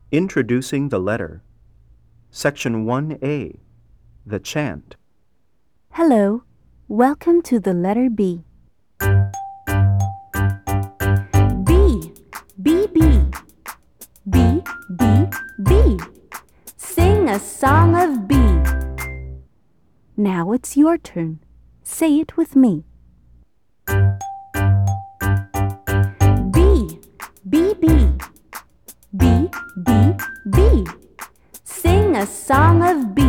Introducing the letter. Section 1A. The chant. Hello, welcome to the letter B. B, B, B, B, B, B. Sing a song of B. Now it's your turn. Say it with me. B, B, B, B, B, B. Sing a song of B.